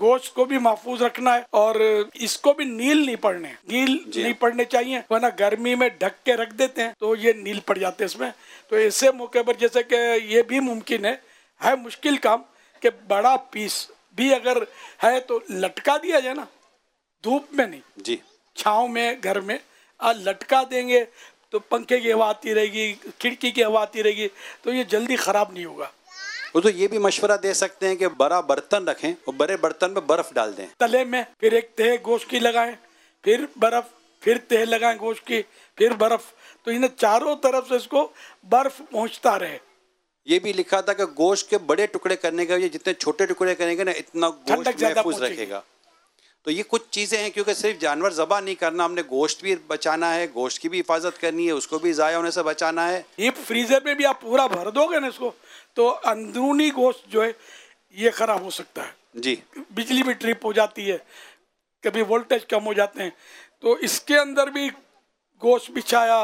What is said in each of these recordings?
गोश्त को भी महफूज रखना है और इसको भी नील नहीं पड़ने चाहिए, वरना गर्मी में ढक के रख देते हैं तो ये नील पड़ जाते हैं इसमें। तो ऐसे मौके पर जैसे कि ये भी मुमकिन है मुश्किल काम कि बड़ा पीस भी अगर है तो लटका दिया जाए ना, धूप में नहीं जी, छाँव में घर में लटका देंगे तो पंखे की हवा आती रहेगी, खिड़की की हवा आती रहेगी, तो ये जल्दी खराब नहीं होगा। वो तो ये भी मशवरा दे सकते हैं कि बड़ा बर्तन रखें और बड़े बर्तन में बर्फ डाल दें तले में, फिर एक तह गोश्त की लगाएं, फिर बर्फ, फिर तह लगाएं गोश्त की, फिर बर्फ, तो इन्हें चारों तरफ से इसको बर्फ पहुंचता रहे। ये भी लिखा था कि गोश्त के बड़े टुकड़े करने का, ये जितने छोटे टुकड़े करेंगे ना इतना गोश्त महफूज रखेगा। तो ये कुछ चीज़ें हैं, क्योंकि सिर्फ जानवर ज़बा नहीं करना, हमने गोश्त भी बचाना है, गोश्त की भी हिफाजत करनी है, उसको भी ज़ाया होने से बचाना है। डीप फ्रीजर में भी आप पूरा भर दोगे ना इसको, तो अंदरूनी गोश्त जो है ये खराब हो सकता है जी, बिजली भी ट्रिप हो जाती है, कभी वोल्टेज कम हो जाते हैं, तो इसके अंदर भी गोश्त बिछाया,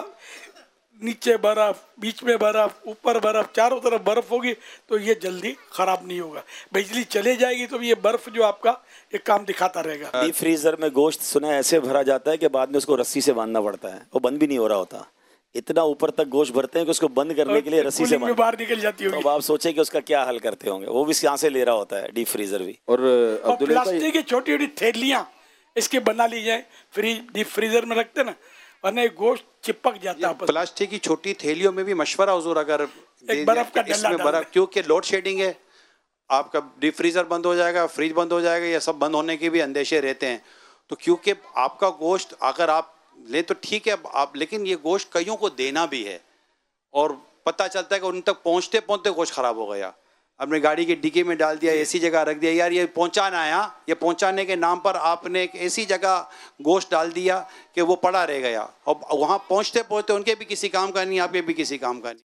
नीचे बर्फ, बीच में बर्फ, ऊपर बर्फ, चारों तरफ बर्फ होगी तो ये जल्दी खराब नहीं होगा। बिजली चले जाएगी तो ये बर्फ जो आपका एक काम दिखाता रहेगा। डीप फ्रीजर में गोश्त सुना है ऐसे भरा जाता है कि बाद में उसको रस्सी से बांधना पड़ता है, वो बंद भी नहीं हो रहा होता, इतना ऊपर तक गोश्त भरते हैं कि उसको बंद करने के लिए रस्सी से बाहर निकल जाती है। तो आप सोचे कि उसका क्या हल करते होंगे, वो भी यहाँ से ले रहा होता है डीप फ्रीजर भी। और प्लास्टिक की छोटी छोटी थैलियाँ इसकी बना ली जाए, डीप फ्रीजर में रखते ना, वरना गोश्त चिपक जाता है। प्लास्टिक की छोटी थैलियों में भी मशवरा हुजूर अगर एक बर्फ का इसमें बर्फ, क्योंकि लोड शेडिंग है, आपका डीप फ्रीजर बंद हो जाएगा, फ्रिज बंद हो जाएगा, ये सब बंद होने के भी अंदेशे रहते हैं। तो क्योंकि आपका गोश्त अगर आप ले तो ठीक है आप, लेकिन ये गोश्त कईयों को देना भी है और पता चलता है कि उन तक पहुँचते पहुँचते गोश्त खराब हो गया, अपने गाड़ी के डिक्की में डाल दिया, ऐसी जगह रख दिया, यार ये पहुंचाना है, ये पहुंचाने के नाम पर आपने एक ऐसी जगह गोश्त डाल दिया कि वो पड़ा रह गया और वहाँ पहुँचते पहुँचते उनके भी किसी काम का नहीं, आपके भी किसी काम का नहीं।